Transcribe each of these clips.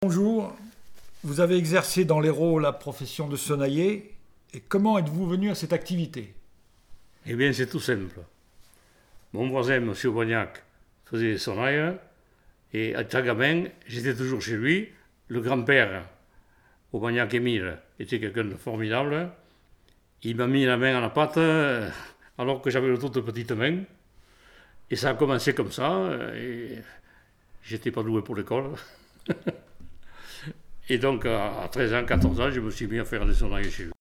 Bonjour, vous avez exercé dans l'Hérault la profession de sonnailler. Et comment êtes-vous venu à cette activité? Eh bien, c'est tout simple. Mon voisin, M. Bognac, faisait des sonnailles, et à gamin, j'étais toujours chez lui. Le grand-père, Aubagnac Émile, était quelqu'un de formidable. Il m'a mis la main à la pâte, alors que j'avais de toutes petites mains. Et ça a commencé comme ça, et j'étais pas doué pour l'école. Et donc, à 13 ans, 14 ans, je me suis mis à faire des sonnailles chez lui.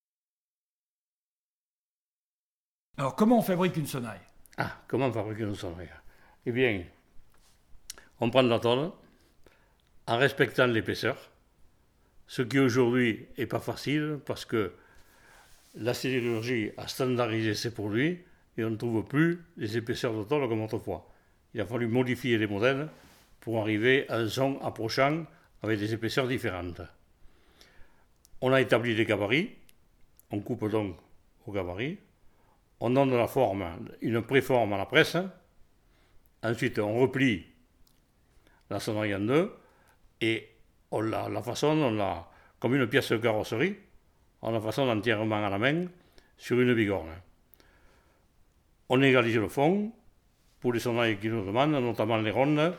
Alors, comment on fabrique une sonnaille? Comment fabriquer une sonnaille? Eh bien, on prend de la tôle en respectant l'épaisseur, ce qui aujourd'hui n'est pas facile parce que la sidérurgie a standardisé ses produits et on ne trouve plus les épaisseurs de tôle comme autrefois. Il a fallu modifier les modèles pour arriver à un son approchant avec des épaisseurs différentes. On a établi des gabarits, on coupe donc au gabarit, on donne la forme, une préforme à la presse, ensuite on replie la sonnerie en deux et on la façonne, comme une pièce de carrosserie, on la façonne entièrement à la main sur une bigorne. On égalise le fond pour les sonnailles qui nous demandent, notamment les rondes.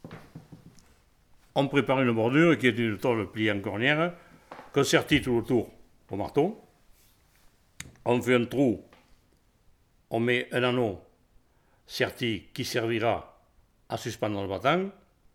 On prépare une bordure qui est une tôle pliée en cornière, qu'on sertit tout autour au marteau. On fait un trou, on met un anneau serti qui servira à suspendre le battant.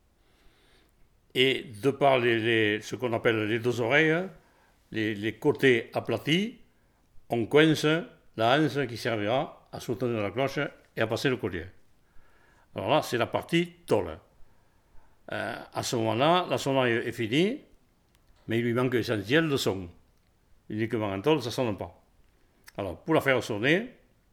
Et de par ce qu'on appelle les deux oreilles, les côtés aplatis, on coince la hanse qui servira à soutenir la cloche et à passer le collier. Alors là, c'est la partie tôle. À ce moment-là, la sonnerie est finie, mais il lui manque l'essentiel de son. Uniquement en tôle, ça ne sonne pas. Alors, pour la faire sonner,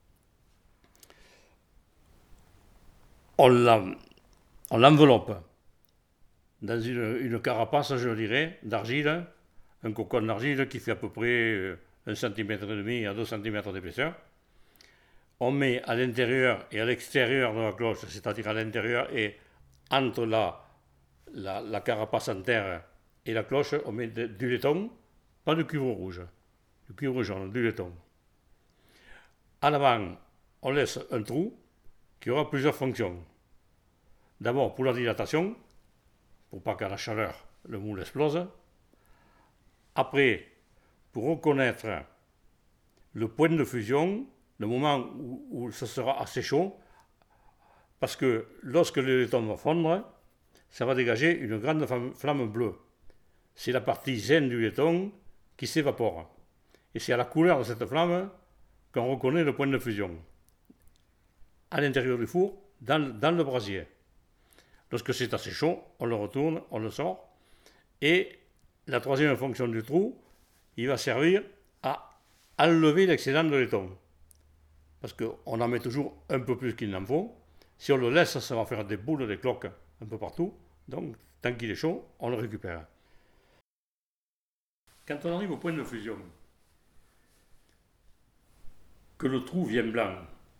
on l'enveloppe dans une carapace, je dirais, d'argile, un cocon d'argile qui fait à peu près 1,5 cm à 2 cm d'épaisseur. On met à l'intérieur et à l'extérieur de la cloche, c'est-à-dire à l'intérieur et entre la carapace en terre et la cloche, on met du laiton, pas de cuivre rouge, du cuivre jaune, du laiton. À l'avant, on laisse un trou qui aura plusieurs fonctions. D'abord pour la dilatation, pour pas qu'à la chaleur le moule explose. Après, pour reconnaître le point de fusion, le moment où ce sera assez chaud, parce que lorsque le laiton va fondre, ça va dégager une grande flamme bleue. C'est la partie zen du laiton qui s'évapore. Et c'est à la couleur de cette flamme qu'on reconnaît le point de fusion. À l'intérieur du four, dans le brasier. Lorsque c'est assez chaud, on le retourne, on le sort. Et la troisième fonction du trou, il va servir à enlever l'excédent de laiton. Parce qu'on en met toujours un peu plus qu'il n'en faut. Si on le laisse, ça va faire des boules, des cloques un peu partout. Donc, tant qu'il est chaud, on le récupère. Quand on arrive au point de fusion, que le trou vient blanc,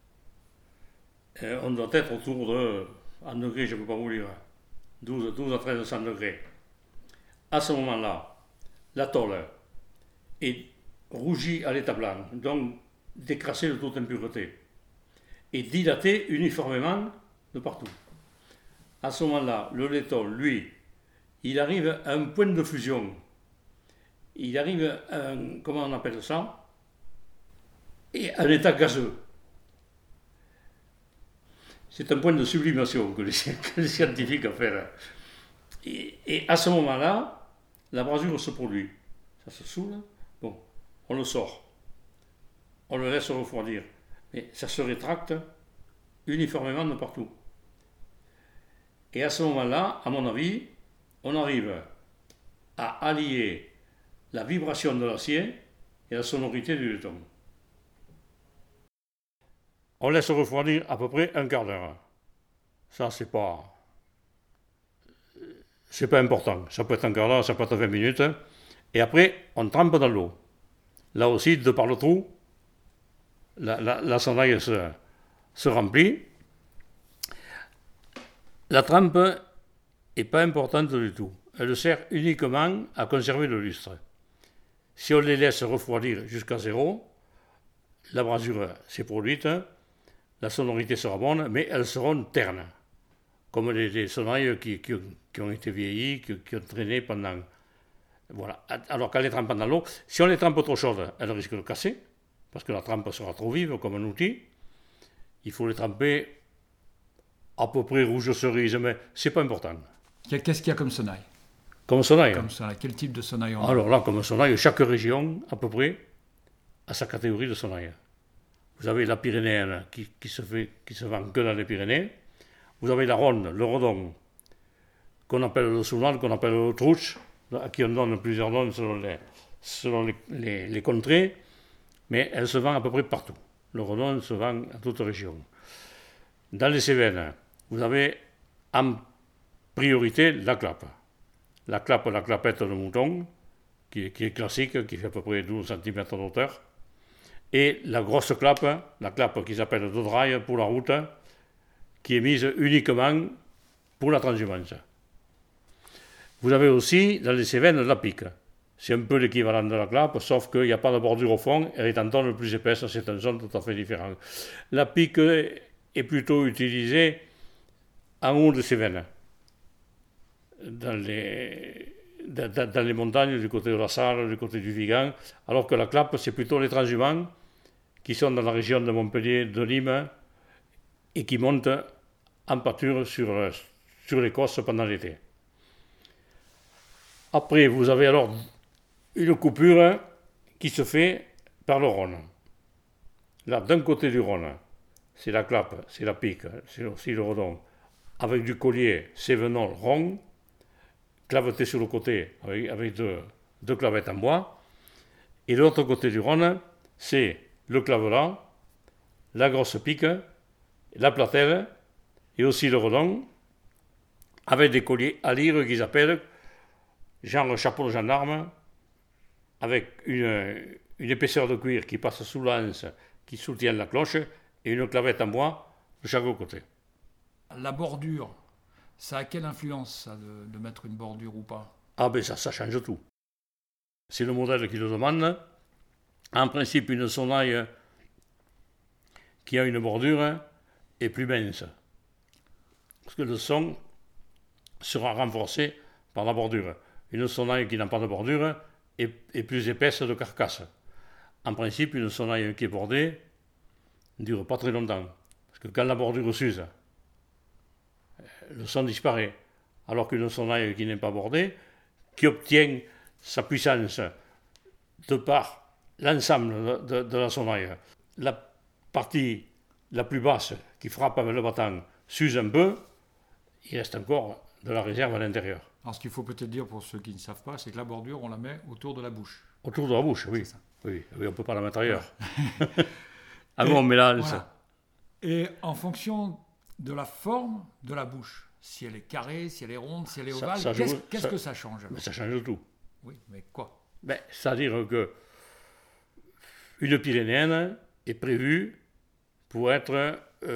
on doit être autour de, en degrés, je ne peux pas vous dire, 12 à 1300 degrés. À ce moment-là, la tôle est rougie à l'état blanc, donc décrassée de toute impureté, et dilatée uniformément de partout. À ce moment-là, le laiton, lui, il arrive à un point de fusion. Il arrive à un, comment on appelle ça? Et à un état gazeux. C'est un point de sublimation que les scientifiques ont fait. Et à ce moment-là, la brasure se produit. Ça se saoule. Bon, on le sort. On le laisse refroidir. Mais ça se rétracte uniformément de partout. Et à ce moment-là, à mon avis, on arrive à allier la vibration de l'acier et la sonorité du laiton. On laisse refroidir à peu près un quart d'heure. Ça, c'est pas important. Ça peut être un quart d'heure, ça peut être 20 minutes. Et après, on trempe dans l'eau. Là aussi, de par le trou, la sonnaille se remplit. La trempe n'est pas importante du tout. elle sert uniquement à conserver le lustre. Si on les laisse refroidir jusqu'à 0, la brasure s'est produite, la sonorité sera bonne, mais elles seront ternes, comme les sonnailles qui ont été vieillies, qui ont traîné pendant... Voilà. Alors qu'elle les trempe dans l'eau, si on les trempe trop chaudes, elles risquent de casser, parce que la trempe sera trop vive comme un outil. Il faut les tremper à peu près rouge cerise, mais c'est pas important. Qu'est-ce qu'il y a comme sonnaille? Comme sonnaille. Comme sonnaille. Quel type de sonnaille on a? Alors là, comme sonnaille, chaque région, à peu près, a sa catégorie de sonnaille. Vous avez la pyrénéenne qui se vend que dans les Pyrénées. Vous avez la ronde, le redon, qu'on appelle le sounal, qu'on appelle le trouche, à qui on donne plusieurs noms selon les contrées, mais elle se vend à peu près partout. Le redon se vend à toute région. Dans les Cévennes, vous avez en priorité la clappe. La clapette de mouton, qui est classique, qui fait à peu près 12 cm d'auteur. Et la grosse clappe, la clappe qu'ils appellent de draille pour la route, qui est mise uniquement pour la transhumance. Vous avez aussi dans les Cévennes la pique. C'est un peu l'équivalent de la clappe, sauf qu'il n'y a pas de bordure au fond, elle est en tonne plus épaisse, c'est un son tout à fait différent. La pique est plutôt utilisée en haut de Cévennes, dans les montagnes, du côté de la Sarre, du côté du Vigan, alors que la clappe, c'est plutôt les transhumants qui sont dans la région de Montpellier, de Nîmes, et qui montent en pâture sur l'Écosse pendant l'été. Après, vous avez alors une coupure qui se fait par le Rhône. Là, d'un côté du Rhône, c'est la clappe, c'est la pique, c'est aussi le redon, avec du collier cévenol rond, claveté sur le côté avec deux clavettes en bois. Et de l'autre côté du Rhône, c'est le clavelas, la grosse pique, la platelle et aussi le redon, avec des colliers à lyre qu'ils appellent genre chapeau de gendarme, avec une épaisseur de cuir qui passe sous l'anse, qui soutient la cloche, et une clavette en bois de chaque côté. La bordure, ça a quelle influence, ça, de mettre une bordure ou pas? Ah ben ça change tout. C'est le modèle qui le demande. En principe, une sonnaille qui a une bordure est plus mince, parce que le son sera renforcé par la bordure. Une sonnaille qui n'a pas de bordure est plus épaisse de carcasse. En principe, une sonnaille qui est bordée ne dure pas très longtemps, parce que quand la bordure s'use, le son disparaît, alors qu'une sonnaille qui n'est pas bordée, qui obtient sa puissance de par l'ensemble de la sonnaille, la partie la plus basse qui frappe avec le battant s'use un peu, il reste encore de la réserve à l'intérieur. Alors, ce qu'il faut peut-être dire pour ceux qui ne savent pas, c'est que la bordure, on la met autour de la bouche. Autour de la bouche, oui. C'est ça. Oui, on ne peut pas la mettre ailleurs. Ah bon, mais là, voilà. Et en fonction de la forme de la bouche, si elle est carrée, si elle est ronde, si elle est ovale, qu'est-ce que ça change alors? Mais ça change tout. Oui, mais quoi? C'est-à-dire que une pyrénéenne est prévue pour être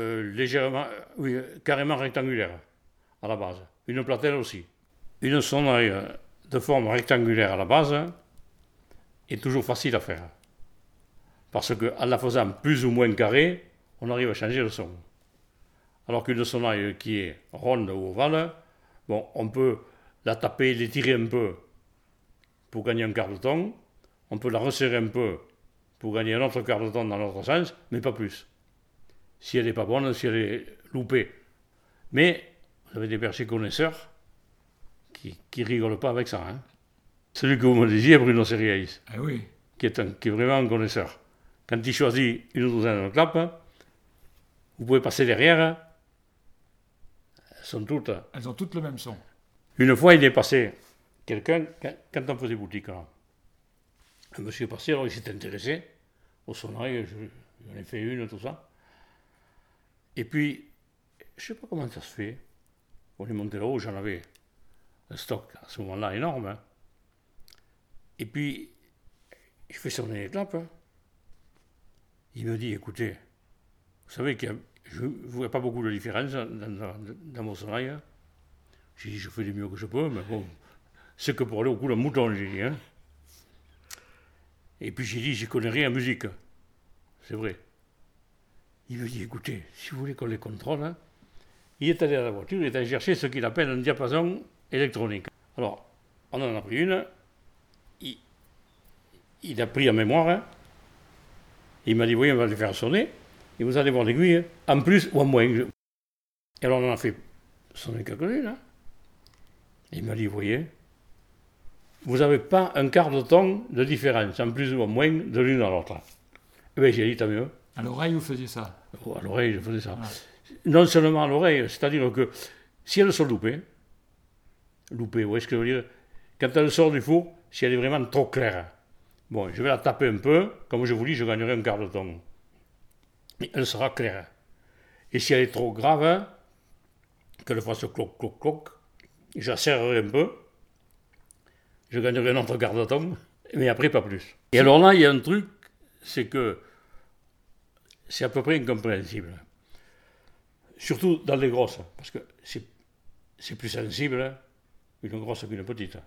carrément rectangulaire à la base. Une platelle aussi. Une sonnaille de forme rectangulaire à la base est toujours facile à faire. Parce qu'en la faisant plus ou moins carrée, on arrive à changer le son. Alors qu'une sonnaille qui est ronde ou ovale, bon, on peut la taper, l'étirer un peu pour gagner un quart de ton, on peut la resserrer un peu pour gagner un autre quart de ton dans l'autre sens, mais pas plus. Si elle n'est pas bonne, si elle est loupée. Mais vous avez des bergers connaisseurs qui rigolent pas avec ça. Hein. Celui que vous me disiez, Bruno Serriais, oui. qui est vraiment un connaisseur. Quand il choisit une douzaine de clapes, vous pouvez passer derrière, Elles ont toutes le même son. Une fois, il est passé quelqu'un, quand on faisait boutique, là, un monsieur est passé, alors il s'est intéressé aux sonneries, j'en ai fait une, tout ça. Et puis, je ne sais pas comment ça se fait, on est monté là-haut, j'en avais un stock à ce moment-là énorme. Hein. Et puis, je fais sonner les clapes. Hein. Il me dit, écoutez, vous savez que je ne vois pas beaucoup de différence dans vos sonneries. J'ai dit, je fais du mieux que je peux, mais bon, c'est que pour aller au cou d'un mouton, j'ai dit. Hein. Et puis j'ai dit, j'y connais rien en musique. C'est vrai. Il me dit, écoutez, si vous voulez qu'on les contrôle, hein, il est allé à la voiture, il est allé chercher ce qu'il appelle un diapason électronique. Alors, on en a pris une, il a pris en mémoire, hein, il m'a dit, oui, on va les faire sonner, et vous allez voir l'aiguille, en plus ou en moins. Et alors on en a fait sonner quelques-unes, hein. Il m'a dit, vous voyez, vous n'avez pas un quart de ton de différence, en plus ou en moins, de l'une à l'autre. Et bien j'ai dit, tant mieux. À l'oreille, vous faisiez ça? À l'oreille, je faisais ça. Voilà. Non seulement à l'oreille, c'est-à-dire que si elles sont loupées, vous voyez ce que je veux dire? Quand elle sort du four, si elle est vraiment trop claire, bon, je vais la taper un peu, comme je vous dis, je gagnerai un quart de ton. Et elle sera claire. Et si elle est trop grave, qu'elle fasse cloc, cloc, cloc, je la serrerai un peu, je gagnerai un autre quart de ton, mais après pas plus. Et alors là, il y a un truc, c'est que c'est à peu près incompréhensible. Surtout dans les grosses, parce que c'est plus sensible une grosse qu'une petite.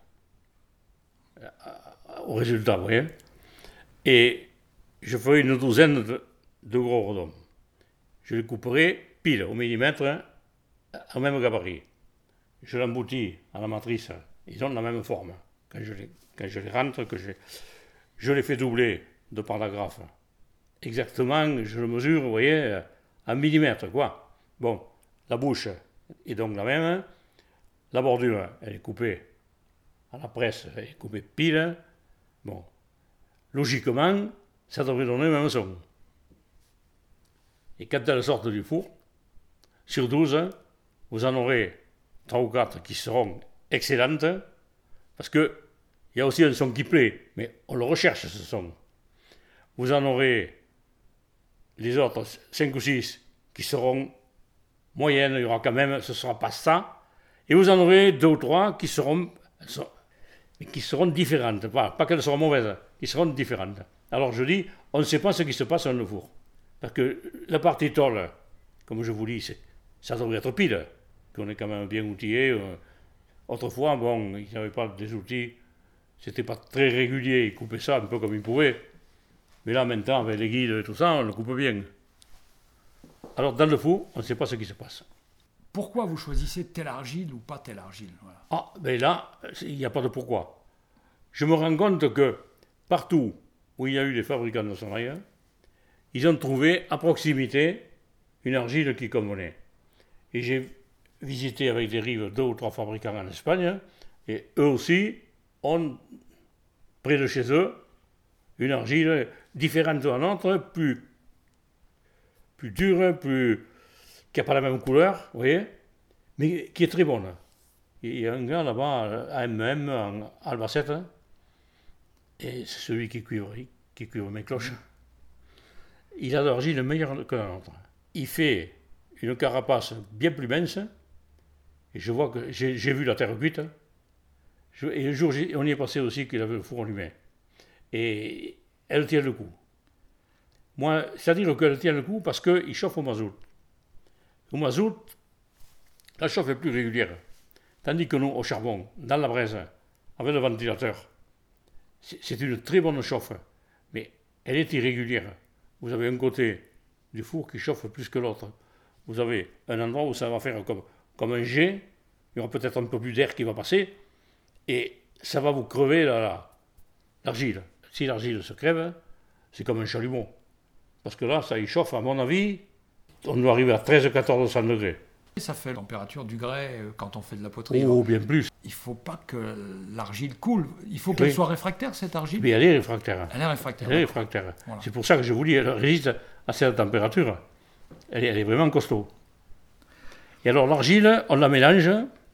Au résultat, vous voyez. Et je ferai une douzaine de gros redons. Je les couperai pile au millimètre, au même gabarit. Je l'emboutis à la matrice, ils ont la même forme. Quand je les rentre, je les fais doubler de par la graffe. Exactement, je le mesure, vous voyez, en millimètres, quoi. Bon, la bouche est donc la même. La bordure, elle est coupée à la presse, elle est coupée pile. Bon, logiquement, ça devrait donner le même son. Et quand elles sortent du four, sur 12, vous en aurez 3 ou 4 qui seront excellentes, parce qu'il y a aussi un son qui plaît, mais on le recherche, ce son. Vous en aurez les autres 5 ou 6 qui seront moyennes, il y aura quand même, ce ne sera pas ça. Et vous en aurez 2 ou 3 qui seront différentes. Pas qu'elles seront mauvaises, qui seront différentes. Alors je dis, on ne sait pas ce qui se passe dans le four. Parce que la partie tôle, comme je vous dis, ça devrait être pile, qu'on est quand même bien outillé. Autrefois, bon, ils n'avaient pas des outils, c'était pas très régulier, ils coupaient ça un peu comme ils pouvaient. Mais là, maintenant, avec les guides et tout ça, on le coupe bien. Alors, dans le four, on ne sait pas ce qui se passe. Pourquoi vous choisissez telle argile ou pas telle argile? Voilà. Ah, ben là, il n'y a pas de pourquoi. Je me rends compte que partout où il y a eu des fabricants de sonneries, ils ont trouvé à proximité une argile qui convenait. Et j'ai visité avec des rives 2 ou 3 fabricants en Espagne, et eux aussi ont, près de chez eux, une argile différente de la nôtre, plus dure, qui n'a pas la même couleur, vous voyez, mais qui est très bonne. Il y a un gars là-bas, à MM, en Albacete, et c'est celui qui cuivre mes cloches. Il a l'argile meilleure que la nôtre. Il fait une carapace bien plus mince, et je vois que j'ai vu la terre cuite, et le jour on y est passé aussi qu'il avait le four allumé. Et elle tient le coup. Moi, c'est-à-dire qu'elle tient le coup parce qu'il chauffe au mazout. Au mazout, la chauffe est plus régulière. Tandis que nous, au charbon, dans la braise, avec le ventilateur, c'est une très bonne chauffe, mais elle est irrégulière. Vous avez un côté du four qui chauffe plus que l'autre. Vous avez un endroit où ça va faire comme un jet, il y aura peut-être un peu plus d'air qui va passer, et ça va vous crever l'argile. Si l'argile se crève, c'est comme un chalumeau. Parce que là, ça y chauffe, à mon avis, on doit arriver à 1300-1400 degrés. Ça fait la température du grès quand on fait de la poterie. Oh, bien plus. Il ne faut pas que l'argile coule. Il faut qu'elle soit réfractaire, cette argile. Mais elle est réfractaire. Elle est réfractaire. Elle est réfractaire. Voilà. C'est pour ça que je vous dis, elle résiste à cette température. Elle est vraiment costaud. Et alors, l'argile, on la mélange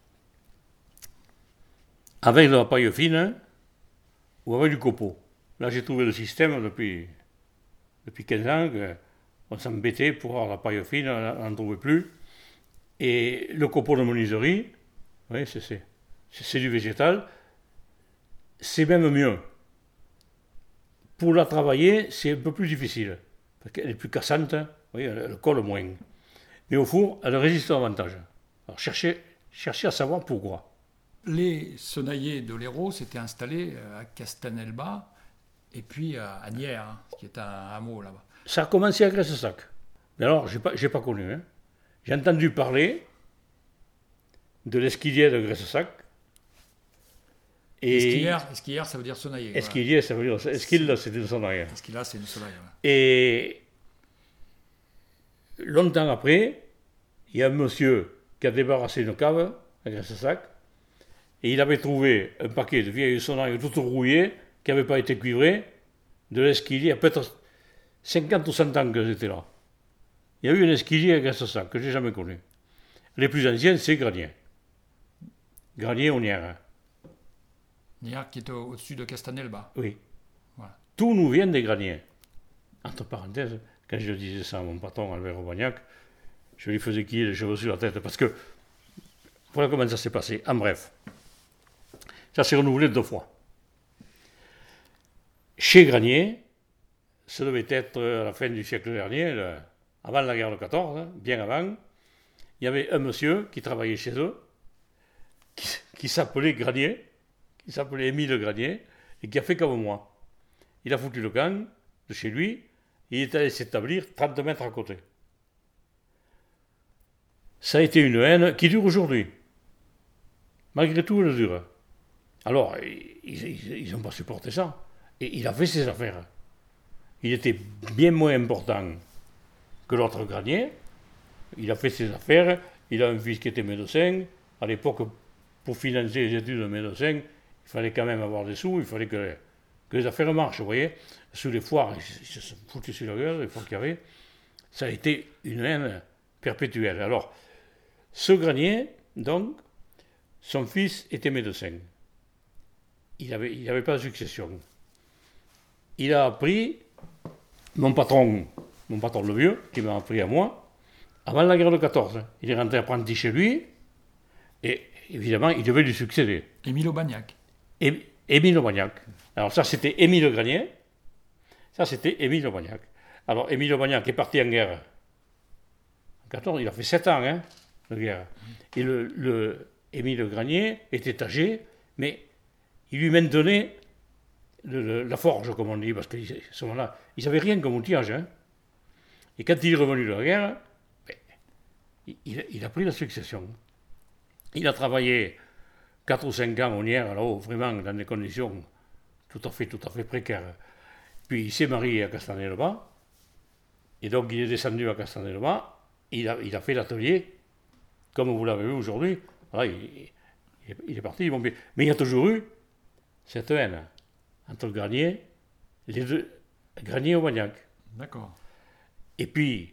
avec de la paille fine ou avec du copeau. Là, j'ai trouvé le système depuis 15 ans qu'on s'embêtait pour avoir la paille fine, on n'en trouvait plus. Et le copeau de menuiserie, oui, c'est du végétal, c'est même mieux. Pour la travailler, c'est un peu plus difficile, parce qu'elle est plus cassante, oui, elle colle moins. Mais au four, elle résiste davantage. Alors cherchez à savoir pourquoi. les sonnaillers de l'Hérault s'étaient installés à Castanelba et puis à Nières, qui est un hameau là-bas. Ça a commencé à Graissac. Mais alors, j'ai pas connu. Hein. J'ai entendu parler de l'esquilier de Graissac. Esquilière, ça veut dire sonnailler. Esquilier, ça veut dire... Esquille, c'est une sonnaille. Esquilla, c'est une sonnaille. Et longtemps après, il y a un monsieur qui a débarrassé une cave à Graissac et il avait trouvé un paquet de vieilles sonnailles toutes rouillées qui n'avaient pas été cuivrées de l'esquilier. Il y a peut-être 50 ou 100 ans que j'étais là. Il y a eu un esquilier à Graissac que je n'ai jamais connu. Les plus anciens, c'est Granier. Granier ou Nières. Nières qui est au-dessus de Castanelba. Oui. Voilà. Tout nous vient des Graniers. Entre parenthèses, quand je disais ça à mon patron, Albert Aubagnac, je lui faisais quiller les cheveux sur la tête. Parce que, voilà comment ça s'est passé. En bref, ça s'est renouvelé 2 fois. Chez Granier, ça devait être à la fin du siècle dernier, avant la guerre de 14, hein, bien avant, il y avait un monsieur qui travaillait chez eux, qui s'appelait Granier, qui s'appelait Émile Granier, et qui a fait comme moi. Il a foutu le camp de chez lui, et il est allé s'établir 30 mètres à côté. Ça a été une haine qui dure aujourd'hui. Malgré tout, elle dure. Alors, ils n'ont pas supporté ça. Et il a fait ses affaires. Il était bien moins important que l'autre Granier. Il a fait ses affaires. Il a un fils qui était médecin. À l'époque, pour financer les études de médecin, il fallait quand même avoir des sous. Il fallait que les affaires marchent, vous voyez. Sous les foires, ils se sont foutus sur la gueule, les fois qu'il y avait. Ça a été une haine perpétuelle. Alors, ce Granier, donc, son fils était médecin. Il n'avait pas de succession. Il a appris, mon patron le vieux, qui m'a appris à moi, avant la guerre de 14. Il est rentré apprenti chez lui, et évidemment, il devait lui succéder. Émile Aubagnac. Émile Aubagnac. Alors ça, c'était Émile Granier. Ça, c'était Émile Aubagnac. Alors, Émile Aubagnac est parti en guerre. En 14, il a fait 7 ans, hein, de guerre. Et le Émile Granier était âgé, mais il lui maintenait la forge, comme on dit, parce qu'à ce moment-là, ils n'avaient rien comme outillage. Hein. Et quand il est revenu de la guerre, il a pris la succession. Il a travaillé 4 ou 5 ans au Nières, là-haut, vraiment dans des conditions tout à fait précaires. Puis il s'est marié à Castanelba, et donc il est descendu à Castanelba, il a fait l'atelier, comme vous l'avez vu aujourd'hui. Voilà, il est parti, mais il y a toujours eu cette haine entre le Granier, les deux, Granier et Aubagnac. D'accord. Et puis,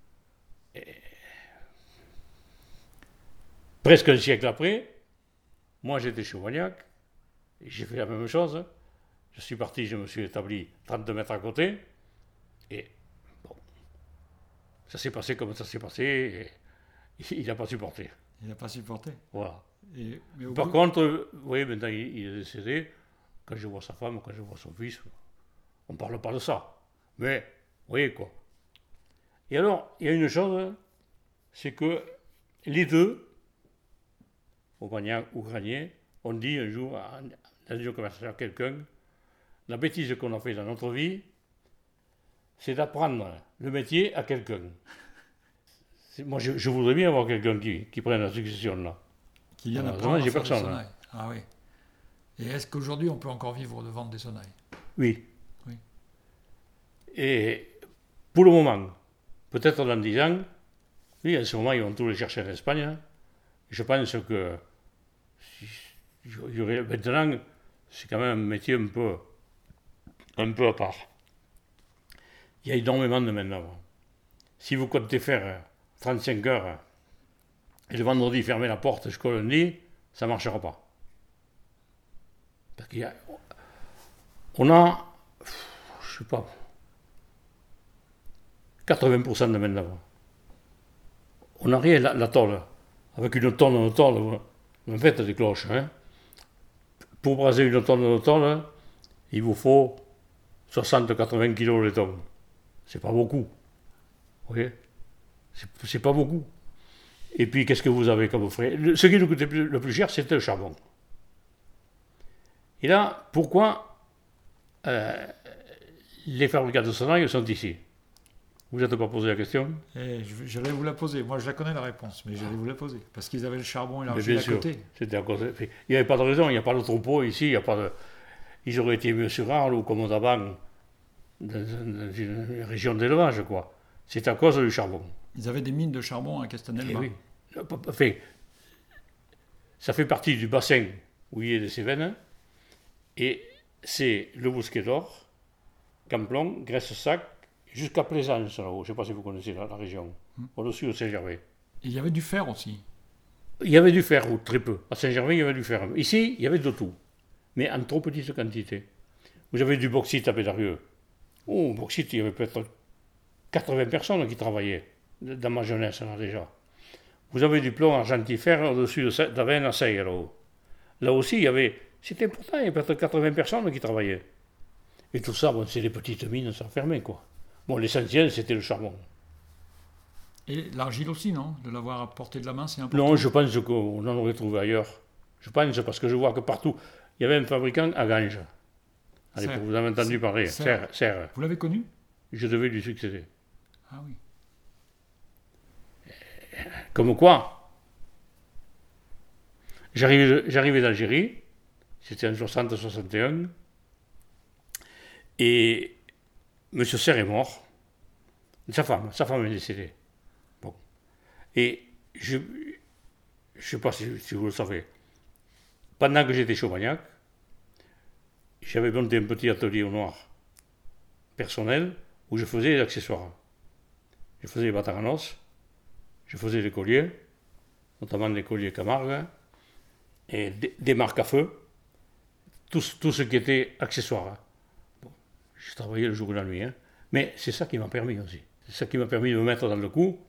presque un siècle après, moi j'étais chez Aubagnac, et j'ai fait la même chose. Je suis parti, je me suis établi 32 mètres à côté, et bon, ça s'est passé comme ça s'est passé, et il n'a pas supporté. Il n'a pas supporté. Voilà. Mais Par contre, oui, maintenant il est décédé. Quand je vois sa femme, quand je vois son fils, on ne parle pas de ça. Mais, vous voyez quoi. Et alors, il y a une chose, c'est que les deux, Aubagnac ou Granier, ont dit un jour dans une conversation à quelqu'un, la bêtise qu'on a fait dans notre vie, c'est d'apprendre le métier à quelqu'un. Moi, je voudrais bien avoir quelqu'un qui prenne la succession là. Qui vient d'apprendre à faire des sonnailles. Ah oui. Et est-ce qu'aujourd'hui, on peut encore vivre de vendre des sonnailles ? Oui. Et pour le moment, peut-être dans 10 ans, oui, en ce moment, ils vont tous les chercher en Espagne. Je pense que maintenant, c'est quand même un métier un peu à part. Il y a énormément de main-d'œuvre. Si vous comptez faire 35 heures et le vendredi fermer la porte jusqu'au lundi, ça ne marchera pas. Parce qu'on a, je sais pas, 80% de main-d'œuvre. On a rien, la tôle. Avec une tonne de tôle, vous faites des cloches. Hein. Pour braser une tonne de tôle, il vous faut 60-80 kilos de tonne. C'est pas beaucoup. Vous voyez ? C'est pas beaucoup. Et puis, qu'est-ce que vous avez comme frais ? Ce qui nous coûtait le plus cher, c'était le charbon. Et là, pourquoi les fabricants de sonnailles sont ici? Vous n'êtes pas posé la question? J'allais vous la poser. Moi, je la connais la réponse, mais j'allais vous la poser. Parce qu'ils avaient le charbon et l'argile à côté. C'était à cause. Il n'y avait pas de raison, il n'y a pas de troupeau ici, il y a pas de... Ils auraient été mieux sur Arles ou comme au Daban, dans une région d'élevage, quoi. C'est à cause du charbon. Ils avaient des mines de charbon à Castelnau. Oui. Enfin, ça fait partie du bassin où il y a des Cévennes, et c'est le Bousquet d'Or, Camplon, Graisse-Sac, jusqu'à Plaisance, là-haut. Je ne sais pas si vous connaissez la région, au-dessus de Saint-Gervais. Et il y avait du fer aussi. Il y avait du fer, ou très peu. À Saint-Gervais, il y avait du fer. Ici, il y avait de tout, mais en trop petite quantité. Vous avez du bauxite à Pédarieux. Oh, bauxite, il y avait peut-être 80 personnes qui travaillaient, dans ma jeunesse, là, déjà. Vous avez du plomb argentifère au-dessus d'Avenne à Seille, là-haut. Là aussi, il y avait... C'était important, il y avait peut-être 80 personnes qui travaillaient. Et tout ça, bon, c'est des petites mines, ça fermait, quoi. Bon, l'essentiel, c'était le charbon. Et l'argile aussi, non? De l'avoir à portée de la main, c'est important? Non, je pense qu'on en aurait trouvé ailleurs. Je pense, parce que je vois que partout, il y avait un fabricant à Ganges. Allez, vous avez entendu parler, Serre. Vous l'avez connu? Je devais lui succéder. Ah oui. Comme quoi, j'arrivais d'Algérie, c'était en 60-61, et M. Serre est mort, sa femme est décédée. Bon. Et je ne sais pas si vous le savez, pendant que j'étais Chaumagnac, j'avais monté un petit atelier au noir personnel où je faisais des accessoires. Je faisais des battants en os, je faisais des colliers, notamment des colliers Camargue, et des marques à feu, tout ce qui était accessoire. Bon, je travaillais le jour et la nuit, mais c'est ça qui m'a permis aussi. C'est ça qui m'a permis de me mettre dans le coup,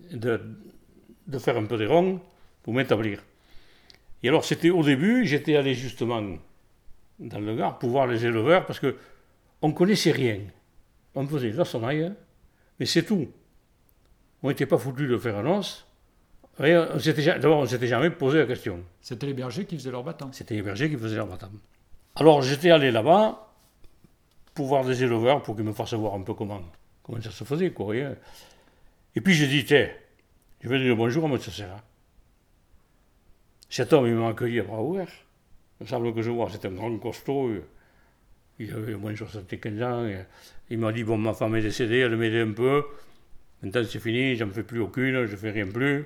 de faire un peu des ronds pour m'établir. Et alors, c'était au début, j'étais allé justement dans le Gard pour voir les éleveurs, parce qu'on ne connaissait rien. On faisait de la sonnaille, mais c'est tout. On n'était pas foutus de faire un os. D'abord, on ne s'était jamais posé la question. C'était les bergers qui faisaient leur bâtard. C'était les bergers qui faisaient leur bâtard. Alors, j'étais allé là-bas pour voir des éleveurs, pour qu'ils me fassent voir un peu comment ça se faisait, quoi. Et puis, j'ai dit, tiens, je vais dire bonjour à M. Serra. Cet homme, il m'a accueilli à bras ouverts. Il me semble que je vois, c'était un grand costaud. Il avait au moins 75 ans. Il m'a dit, bon, ma femme est décédée, elle m'aidait un peu. Maintenant, c'est fini, j'en fais plus aucune, je fais rien plus.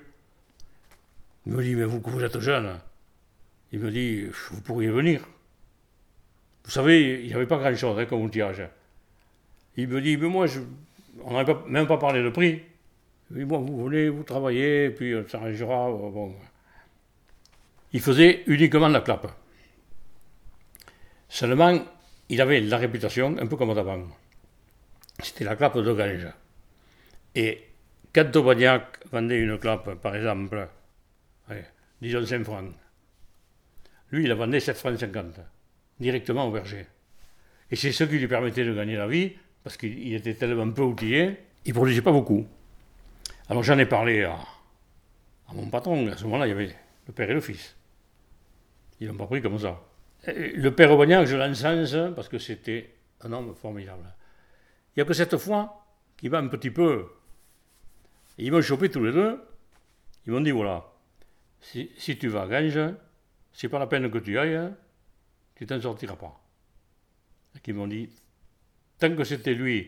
Il me dit, mais vous êtes jeune. Il me dit, vous pourriez venir. Vous savez, il n'y avait pas grand-chose comme outillage. Il me dit, mais moi, on n'avait même pas parlé de prix. Il me dit, bon, vous venez, vous travaillez, puis on s'arrangera. Bon. Il faisait uniquement la clappe. Seulement, il avait la réputation, un peu comme d'avant. C'était la clappe de Ganges. Et quand Aubagnac vendait une clappe, par exemple, disons 5 francs, lui, il la vendait 7 francs 50, directement au berger. Et c'est ce qui lui permettait de gagner la vie, parce qu'il était tellement peu outillé, il ne produisait pas beaucoup. Alors j'en ai parlé à mon patron, à ce moment-là, il y avait le père et le fils. Ils l'ont pas pris comme ça. Le père Aubagnac, je l'encense, parce que c'était un homme formidable. Il n'y a que cette fois qu'il va un petit peu. Et ils m'ont chopé tous les deux. Ils m'ont dit, voilà, si tu vas à Ganges, c'est pas la peine que tu ailles, tu t'en sortiras pas. Et ils m'ont dit, tant que c'était lui,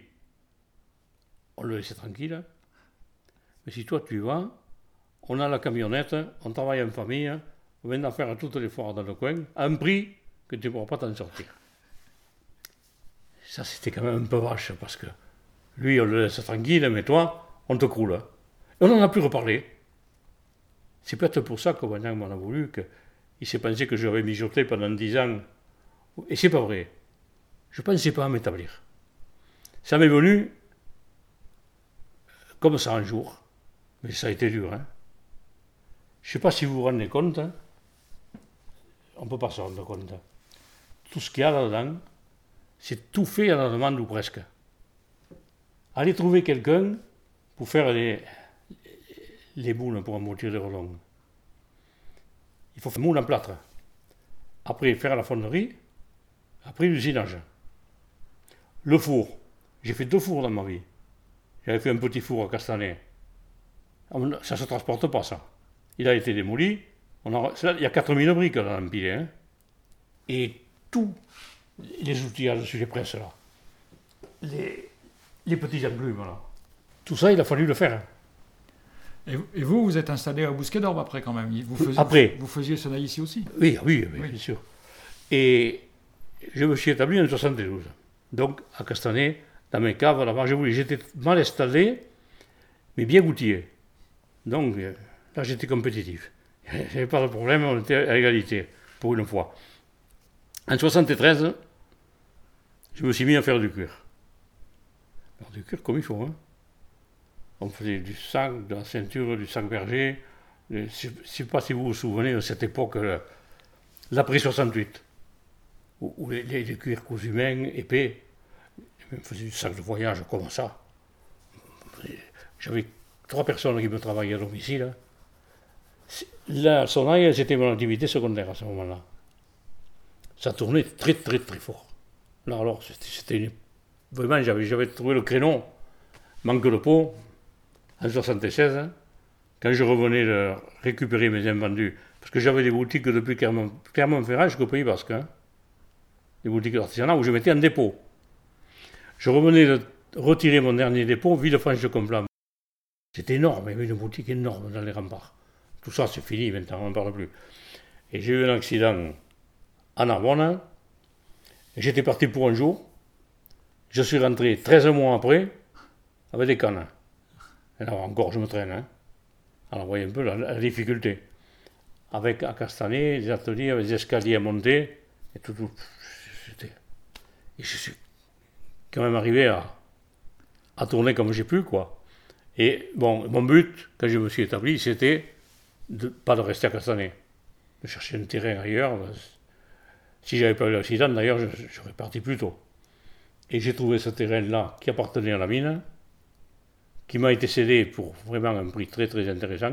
on le laissait tranquille. Mais si toi tu y vas, on a la camionnette, on travaille en famille, on vient d'en faire toutes les foires dans le coin, à un prix que tu ne pourras pas t'en sortir. Ça, c'était quand même un peu vache, parce que lui, on le laisse tranquille, mais toi, on te croule. Et on n'en a plus reparlé. C'est peut-être pour ça qu'Aubagnac m'en a voulu, qu'il s'est pensé que j'avais mijoté pendant 10 ans. Et c'est pas vrai. Je ne pensais pas à m'établir. Ça m'est venu comme ça un jour. Mais ça a été dur. Je ne sais pas si vous vous rendez compte. On ne peut pas se rendre compte. Tout ce qu'il y a là-dedans, c'est tout fait à la demande ou presque. Allez trouver quelqu'un pour faire les moules pour emboutir les relons. Il faut faire moule en plâtre. Après, faire la fonderie, Après l'usinage. Le four. J'ai fait 2 fours dans ma vie. J'avais fait un petit four à Castanet. Ça ne se transporte pas, ça. Il a été démoli. Il y a 4000 briques dans l'empilé. Hein. Et tous les outillages sur les presses, là. Les petits enclumes, là. Tout ça, il a fallu le faire. Et vous êtes installé à Bousquet d'Orbe après, quand même. Vous faisiez cela ici aussi? Oui, bien sûr. Et je me suis établi en 72. Donc, à Castanet, dans mes caves, là-bas, j'étais mal installé, mais bien outillé. Donc, là, j'étais compétitif. Il n'y avait pas de problème, on était à égalité, pour une fois. En 73, je me suis mis à faire du cuir. Alors, du cuir comme il faut, hein. On faisait du sac, de la ceinture, du sac berger. Je ne sais pas si vous vous souvenez de cette époque, l'après 68, où les cuirs cousus main, épais. On faisait du sac de voyage comme ça. J'avais 3 personnes qui me travaillaient à domicile. La Sonaille, c'était mon activité secondaire à ce moment-là. Ça tournait très, très, très fort. Là, alors, vraiment, j'avais trouvé le créneau. Manque de peau. En 76, quand je revenais de récupérer mes invendus, parce que j'avais des boutiques depuis Clermont-Ferrand jusqu'au Pays Basque, hein, des boutiques d'artisanat où je mettais en dépôt. Je revenais de retirer mon dernier dépôt, Villefranche-de-Complam. C'était énorme, il y avait une boutique énorme dans les remparts. Tout ça, c'est fini maintenant, on n'en parle plus. Et j'ai eu un accident à Narbonne. J'étais parti pour un jour. Je suis rentré 13 mois après avec des cannes. Et là encore, je me traîne. Hein. Alors, vous voyez un peu la difficulté. Avec à Castanet, des ateliers, avec des escaliers à monter, et tout. Et je suis quand même arrivé à tourner comme j'ai pu, quoi. Et bon, mon but, quand je me suis établi, c'était pas de rester à Castanet, de chercher un terrain ailleurs. Si j'avais pas eu l'accident, d'ailleurs, j'aurais parti plus tôt. Et j'ai trouvé ce terrain-là qui appartenait à la mine, qui m'a été cédé pour vraiment un prix très très intéressant.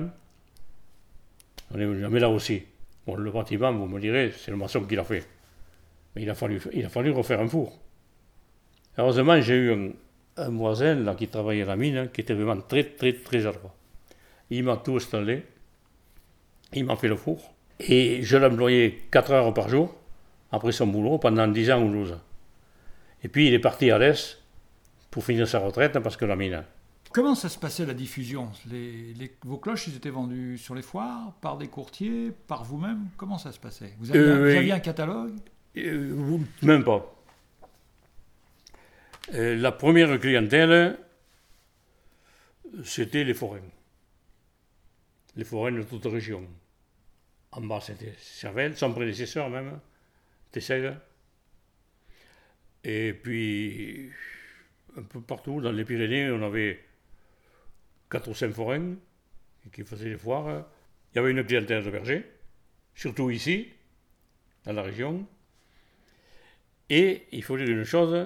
Mais là aussi, bon, le bâtiment, vous me direz, c'est le maçon qui l'a fait. Mais il a fallu refaire un four. Heureusement, j'ai eu un voisin là, qui travaillait à la mine, qui était vraiment très très très adroit. Il m'a tout installé, il m'a fait le four, et je l'employais 4 heures par jour, après son boulot, pendant 10 ans ou 12 ans. Et puis il est parti à l'Est pour finir sa retraite, parce que la mine... Comment ça se passait la diffusion? Vos cloches, ils étaient vendues sur les foires, par des courtiers, par vous-même? Comment ça se passait? Vous aviez un catalogue? Même pas. La première clientèle, c'était les forains. Les forains de toute région. En bas, c'était Cervelle, son prédécesseur même, Tessègue. Et puis, un peu partout, dans les Pyrénées, on avait 4 ou 5 forains qui faisaient les foires. Il y avait une clientèle de bergers, surtout ici, dans la région. Et il faut dire une chose,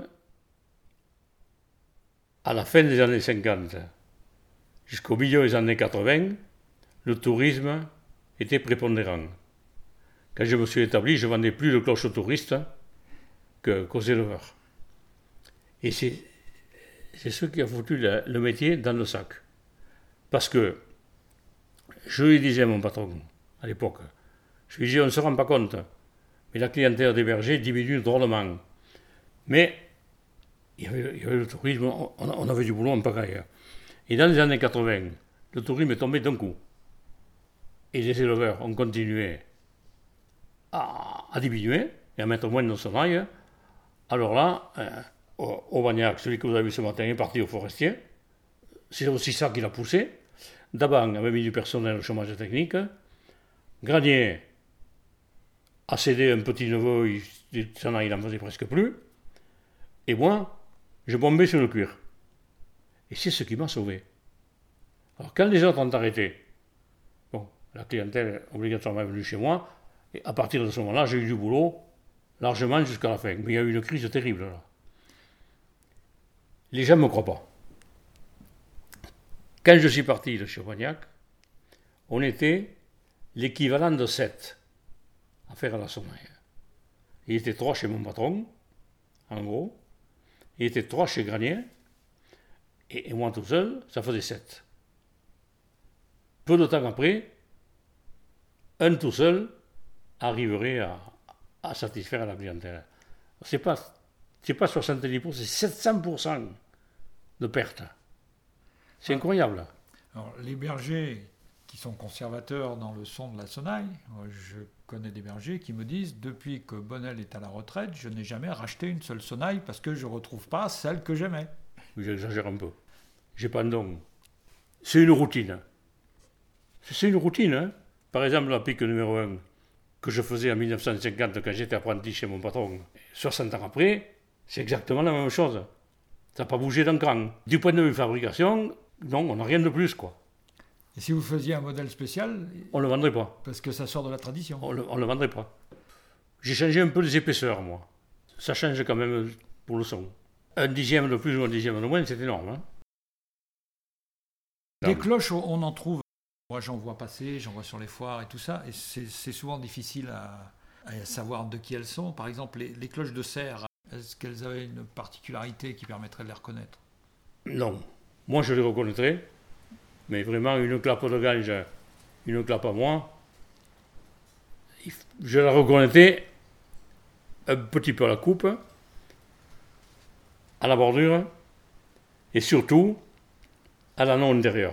à la fin des années 50, jusqu'au milieu des années 80, le tourisme était prépondérant. Quand je me suis établi, je vendais plus de cloches aux touristes qu'aux éleveurs. Et c'est ce qui a foutu le métier dans le sac. Parce que je lui disais à mon patron, à l'époque, je lui disais, on ne se rend pas compte, mais la clientèle des bergers diminue drôlement. Mais il y avait le tourisme, on avait du boulot en pagaille. Et dans les années 80, le tourisme est tombé d'un coup. Et les éleveurs ont continué à diminuer et à mettre moins de sonnailles. Alors là, Aubagnac, celui que vous avez vu ce matin, est parti au forestier. C'est aussi ça qui l'a poussé. Daban avait mis du personnel au chômage technique. Granier a cédé un petit neveu, il n'en faisait presque plus. Et moi, je bombais sur le cuir. Et c'est ce qui m'a sauvé. Alors quand les autres ont arrêté, bon, la clientèle obligatoirement est venue chez moi, et à partir de ce moment-là, j'ai eu du boulot largement jusqu'à la fin. Mais il y a eu une crise terrible là. Les gens ne me croient pas. Quand je suis parti de chez Aubagnac, on était l'équivalent de 7 à faire à la Sonaille. Il était 3 chez mon patron, en gros. Il était 3 chez Granier, et moi tout seul, ça faisait 7. Peu de temps après, un tout seul arriverait à satisfaire la clientèle. C'est pas 70%, c'est 700% de perte. C'est incroyable. Alors, les bergers qui sont conservateurs dans le son de la sonnaille, je connais des bergers qui me disent depuis que Bonnel est à la retraite, je n'ai jamais racheté une seule sonnaille parce que je ne retrouve pas celle que j'aimais. J'exagère un peu. J'ai pas de don. C'est une routine. C'est une routine. Hein. Par exemple, la pique numéro 1 que je faisais en 1950 quand j'étais apprenti chez mon patron. 60 ans après, c'est exactement la même chose. Ça n'a pas bougé d'un cran. Du point de vue fabrication, non, on n'a rien de plus, quoi. Et si vous faisiez un modèle spécial, on ne le vendrait pas. Parce que ça sort de la tradition. On le vendrait pas. J'ai changé un peu les épaisseurs, moi. Ça change quand même pour le son. Un dixième de plus ou un dixième de moins, c'est énorme. Hein. Des cloches, on en trouve. Moi, j'en vois passer, j'en vois sur les foires et tout ça. Et c'est souvent difficile à savoir de qui elles sont. Par exemple, les cloches de serre, est-ce qu'elles avaient une particularité qui permettrait de les reconnaître? Non. Moi, je les reconnaîtrais. Mais vraiment, une clappe de gange, une clappe à moi, je la reconnaîtrais un petit peu à la coupe, à la bordure, et surtout à l'anneau intérieur.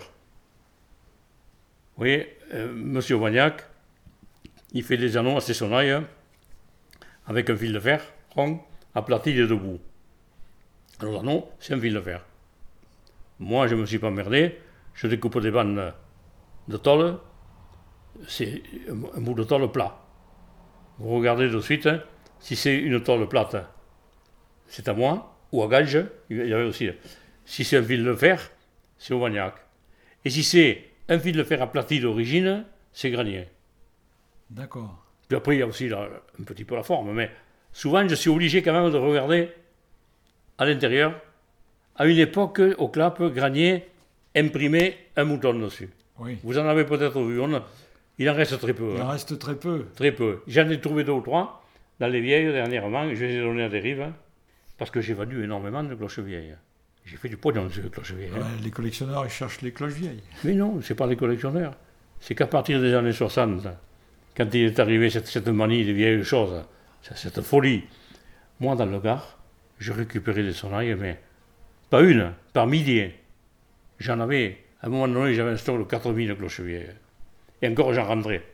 Vous voyez, Monsieur Vagnac, il fait des anneaux à ses sonnailles avec un fil de fer rond, aplati des deux bouts. Alors l'anneau, c'est un fil de fer. Moi, je ne me suis pas emmerdé, je découpe des bandes de tôle, c'est un bout de tôle plat. Vous regardez de suite, si c'est une tôle plate, c'est à moi, ou à gage, il y avait aussi. Si c'est un fil de fer, c'est au Vagnac. Et si c'est un fil de fer aplati d'origine, c'est Granier. D'accord. Puis après, il y a aussi un petit peu la forme, mais souvent, je suis obligé quand même de regarder à l'intérieur. À une époque, au clap, Granier imprimait un mouton dessus. Oui. Vous en avez peut-être vu, il en reste très peu. Il en reste très peu. Très peu. J'en ai trouvé 2 ou 3 dans les vieilles dernièrement, je les ai donnés à des rives, parce que j'ai vendu énormément de cloches vieilles. J'ai fait du pognon sur les cloches vieilles. Les collectionneurs, ils cherchent les cloches vieilles. Mais non, c'est pas les collectionneurs. C'est qu'à partir des années 60, quand il est arrivé cette manie des vieilles choses, cette folie, moi dans le Gard, je récupérais des sonnailles, mais pas une, par milliers. J'en avais, à un moment donné, j'avais un stock de 4000 cloches vieilles. Et encore, j'en rentrais.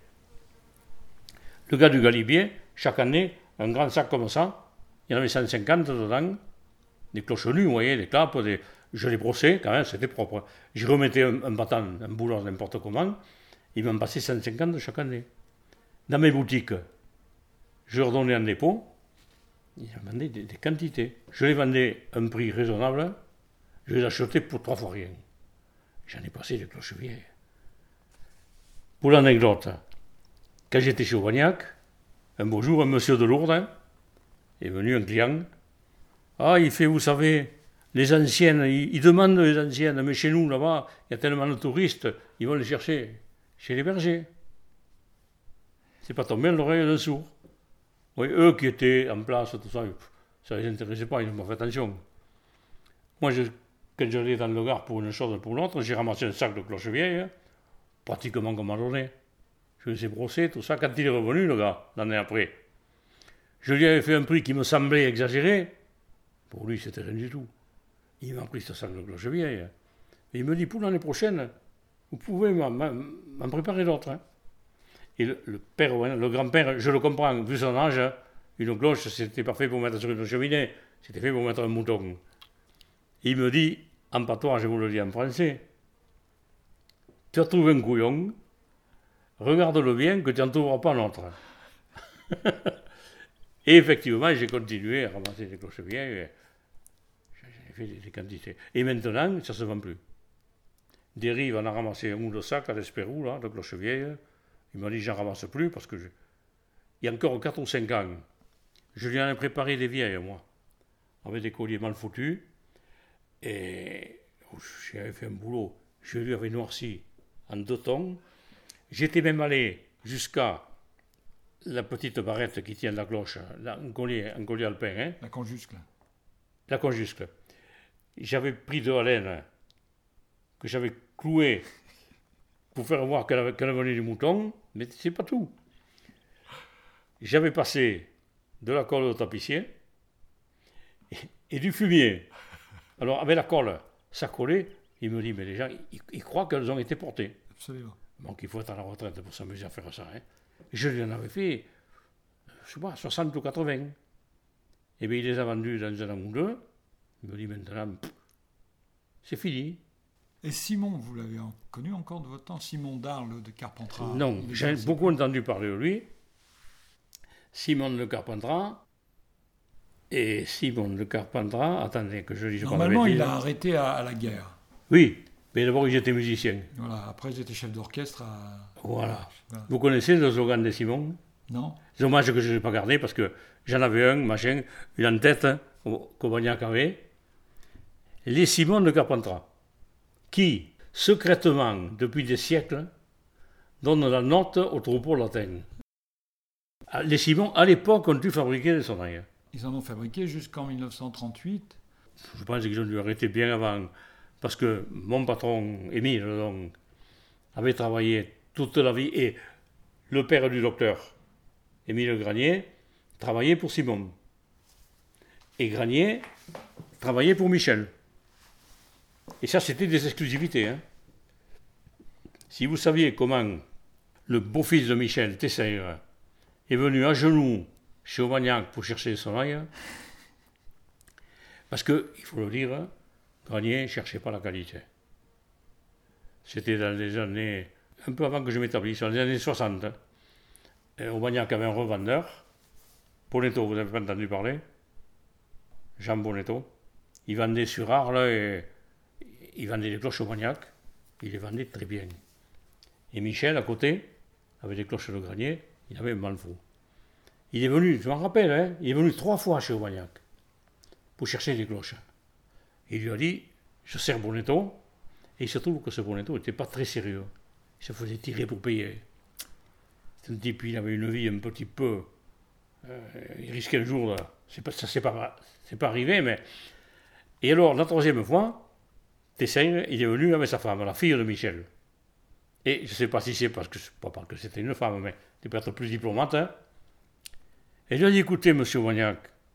Le gars du Galibier, chaque année, un grand sac comme ça, il y en avait 150 dedans, des cloches nues, vous voyez, des clapes, je les brossais, quand même, c'était propre. Je remettais un battant, un boulot, n'importe comment, ils m'en passaient 150 chaque année. Dans mes boutiques, je leur donnais un dépôt, ils me vendaient des quantités. Je les vendais à un prix raisonnable, je les achetais pour 3 fois rien. J'en ai passé des cloches vieilles. Pour l'anecdote, quand j'étais chez Aubagnac, un beau jour, un monsieur de Lourdes est venu, un client. Ah, il fait, vous savez, les anciennes, ils demandent les anciennes, mais chez nous, là-bas, il y a tellement de touristes, ils vont les chercher chez les bergers. C'est pas tombé à l'oreille d'un sourd. Oui, eux qui étaient en place, tout ça, ça ne les intéressait pas, ils n'ont pas fait attention. Moi, quand j'allais dans le Gard pour une chose ou pour l'autre, j'ai ramassé un sac de cloches vieilles, pratiquement comme à donné. Je les ai brossés, tout ça. Quand il est revenu, le gars, l'année après, je lui avais fait un prix qui me semblait exagéré. Pour lui, c'était rien du tout. Il m'a pris ce sac de cloches vieilles. Et il me dit, pour l'année prochaine, vous pouvez m'en préparer d'autres. Hein. Et le père, le grand-père, je le comprends, vu son âge, une cloche, c'était pas fait pour mettre sur une cheminée, c'était fait pour mettre un mouton. Il me dit, en patois, je vous le dis en français, tu as trouvé un couillon, regarde-le bien que tu n'en trouveras pas un autre. Et effectivement, j'ai continué à ramasser des cloches vieilles, j'ai fait des quantités. Et maintenant, ça ne se vend plus. Des rives, on a ramassé un ou deux sacs à l'Espérou, là, de cloches vieilles. Il m'a dit, j'en ramasse plus parce que il y a encore 4 ou 5 ans, je lui en ai préparé des vieilles, moi, avec des colliers mal foutus. Et j'avais fait un boulot. Je lui avais noirci en 2 tons. J'étais même allé jusqu'à la petite barrette qui tient la cloche, un collier alpin, hein, La conjuscle. la conjuscle. J'avais pris de la laine que j'avais clouée pour faire voir qu'elle venait du mouton, mais c'est pas tout. J'avais passé de la colle au tapissier et du fumier. Alors, avec la colle, ça collait. Il me dit, mais les gens, ils croient qu'elles ont été portées. Absolument. Donc, il faut être à la retraite pour s'amuser à faire ça. Hein. Je lui en avais fait, je sais pas, 60 ou 80. Et bien, il les a vendus dans un an ou deux. Il me dit, maintenant, c'est fini. Et Simon, vous l'avez connu encore de votre temps, Simon d'Arles de Carpentras? Non, j'ai beaucoup entendu parler de lui. Simon de Carpentras. Et Simon de Carpentras, attendez que je dise pas de Normalement, il bêtises. a arrêté à la guerre. Oui, mais d'abord, il était musicien. Voilà. Après, j'étais chef d'orchestre à... Voilà. Voilà. Vous connaissez le slogan de Simon? Non? C'est dommage que je ne l'ai pas gardé parce que j'en avais un, machin, une en tête, qu'Aubagnac avait. Les Simon de Carpentras, qui, secrètement, depuis des siècles, donnent la note au troupeau latin. Les Simon, à l'époque, ont dû fabriquer des sonnailles. Ils en ont fabriqué jusqu'en 1938. Je pense qu'ils ont dû arrêter bien avant, parce que mon patron, Émile, donc, avait travaillé toute la vie, et le père du docteur, Émile Granier, travaillait pour Simon. Et Granier travaillait pour Michel. Et ça, c'était des exclusivités. Hein. Si vous saviez comment le beau-fils de Michel, Tessayre, est venu à genoux chez Aubagnac pour chercher son ail, parce que, il faut le dire, Granier ne cherchait pas la qualité. C'était dans les années, un peu avant que je m'établisse, dans les années 60. Aubagnac avait un revendeur, Bonetto, vous n'avez pas entendu parler? Jean Bonetto. Il vendait sur Arles et il vendait des cloches Aubagnac. Il les vendait très bien. Et Michel, à côté, avec des cloches de Granier, il avait un mal fou. Il est venu, je m'en rappelle, hein, il est venu 3 fois chez Aubagnac pour chercher des cloches. Il lui a dit, je sers Bonetto, et il se trouve que ce Bonetto n'était pas très sérieux. Il se faisait tirer pour payer. C'est un type, il avait une vie un petit peu... il risquait le jour, là. Ça c'est pas arrivé, mais... Et alors, la 3e fois, Tessin, il est venu avec sa femme, la fille de Michel. Et je ne sais pas si c'est parce que c'était une femme, mais c'est peut-être plus diplomate. Hein. Et il lui a dit, écoutez, monsieur Aubagnac,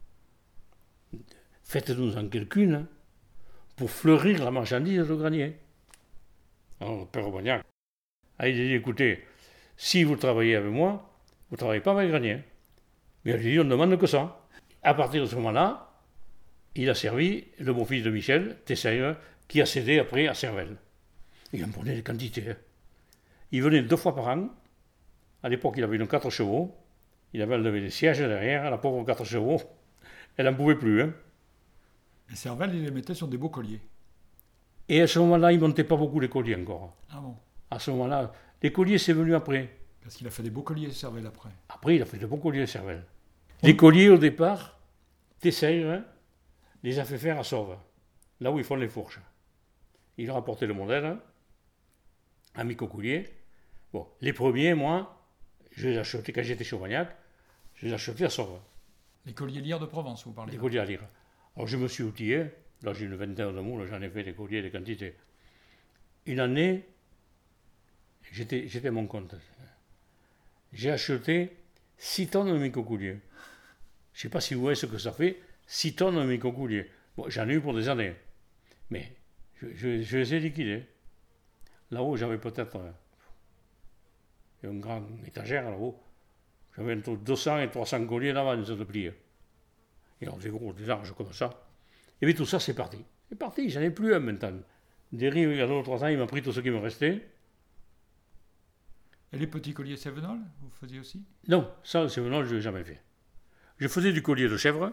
faites-nous en quelqu'une pour fleurir la marchandise de Granier. Alors, le père Aubagnac, il a dit, écoutez, si vous travaillez avec moi, vous ne travaillez pas avec Granier. Mais il a dit, on ne demande que ça. À partir de ce moment-là, il a servi le beau-fils de Michel, Tessayre, qui a cédé après à Cervelle. Il en prenait des quantités. Hein. Il venait 2 fois par an. À l'époque, il avait une 4 chevaux. Il avait enlevé les sièges derrière. La pauvre 4 chevaux, elle n'en pouvait plus. Hein. Et Cervelle, il les mettait sur des beaux colliers. Et à ce moment-là, il ne montait pas beaucoup les colliers encore. Ah bon? À ce moment-là, les colliers, c'est venu après. Parce qu'il a fait des beaux colliers, Cervelle, après. Après, il a fait de beaux colliers, Cervelle. Les colliers, au départ, Tessayre, hein, les a fait faire à Sauve, là où ils font les fourches. Il a rapporté le modèle, hein, à Micocoulier. Bon, les premiers, moi, je les ai achetés quand j'étais chez Aubagnac, je les ai achetés à Sauve. Les colliers lyres de Provence, vous parlez? Les colliers à lire. Alors je me suis outillé, là j'ai une vingtaine de moules, j'en ai fait des colliers, des quantités. Une année, j'étais à mon compte. J'ai acheté 6 tonnes de Micocoulier. Je ne sais pas si vous voyez ce que ça fait, 6 tonnes de Micocoulier. Bon, j'en ai eu pour des années. Mais je les ai liquidés. Là-haut, j'avais peut-être une grande étagère là-haut. J'avais entre 200 et 300 colliers d'avance de plier. Et alors, des gros, des larges comme ça. Et puis tout ça, c'est parti. C'est parti, j'en ai plus un maintenant. Derrière, il y a 2 ou 3 ans, il m'a pris tout ce qui me restait. Et les petits colliers Sévenol, vous faisiez aussi? Non, ça, le Sévenol, je ne l'ai jamais fait. Je faisais du collier de chèvre,